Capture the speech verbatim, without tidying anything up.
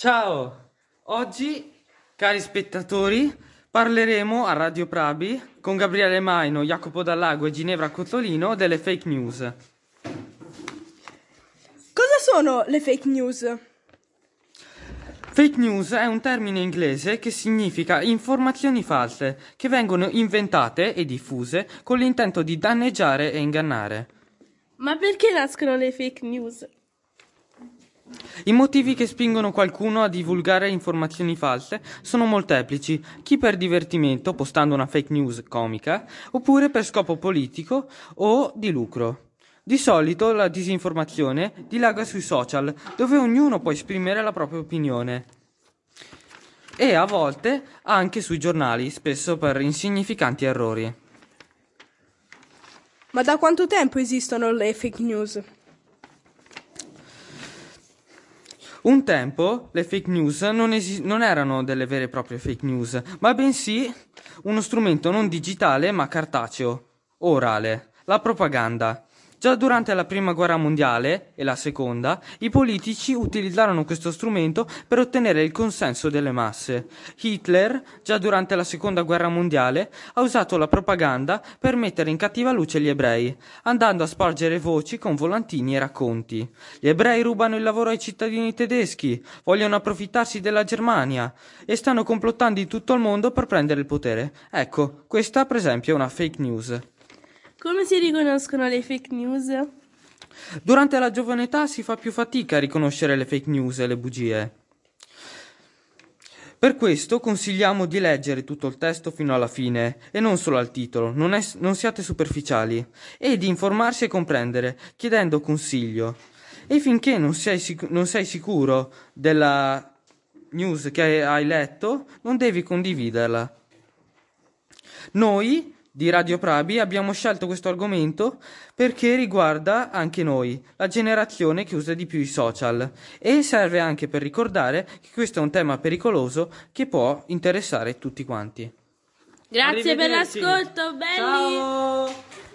Ciao! Oggi, cari spettatori, parleremo a Radio Prabi con Gabriele Maino, Jacopo Dallago e Ginevra Cozzolino delle fake news. Cosa sono le fake news? Fake news è un termine inglese che significa informazioni false che vengono inventate e diffuse con l'intento di danneggiare e ingannare. Ma perché nascono le fake news? I motivi che spingono qualcuno a divulgare informazioni false sono molteplici, chi per divertimento, postando una fake news comica, oppure per scopo politico o di lucro. Di solito la disinformazione dilaga sui social, dove ognuno può esprimere la propria opinione. E a volte anche sui giornali, spesso per insignificanti errori. Ma da quanto tempo esistono le fake news? Un tempo le fake news non, esi- non erano delle vere e proprie fake news, ma bensì uno strumento non digitale ma cartaceo, o orale, la propaganda. Già durante la prima guerra mondiale e la seconda, i politici utilizzarono questo strumento per ottenere il consenso delle masse. Hitler, già durante la seconda guerra mondiale, ha usato la propaganda per mettere in cattiva luce gli ebrei, andando a spargere voci con volantini e racconti. Gli ebrei rubano il lavoro ai cittadini tedeschi, vogliono approfittarsi della Germania e stanno complottando in tutto il mondo per prendere il potere. Ecco, questa per esempio è una fake news. Come si riconoscono le fake news? Durante la giovane età si fa più fatica a riconoscere le fake news e le bugie. Per questo consigliamo di leggere tutto il testo fino alla fine e non solo al titolo, non, è, non siate superficiali, e di informarsi e comprendere, chiedendo consiglio. E finché non sei, sic- non sei sicuro della news che hai letto, non devi condividerla. Noi di Radio Prabi abbiamo scelto questo argomento perché riguarda anche noi, la generazione che usa di più i social, e serve anche per ricordare che questo è un tema pericoloso che può interessare tutti quanti. Grazie per l'ascolto, belli! Ciao!